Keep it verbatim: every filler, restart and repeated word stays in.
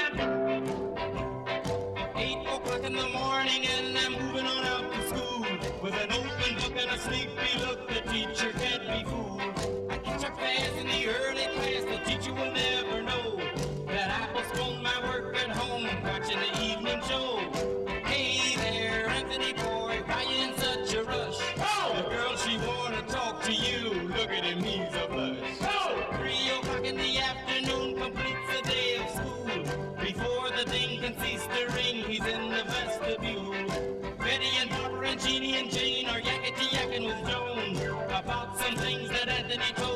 Eight o'clock in the morning and I'm moving on out to school. With an open book and a sleepy look, the teacher can't be fooled. I catch a class in the early class, the teacher will never know that I postponed my work at home watching the evening show. Hey there, Anthony boy, why you in such a rush? Oh! The girl, she wanna talk to you, look at him, he's a blush. Oh! Three o'clock in the afternoon completes the day of school. Before the ding can cease to ring, he's in the vestibule. Betty and Barbara and Jeannie and Jane are yakety yakking with Joan about some things that Anthony told.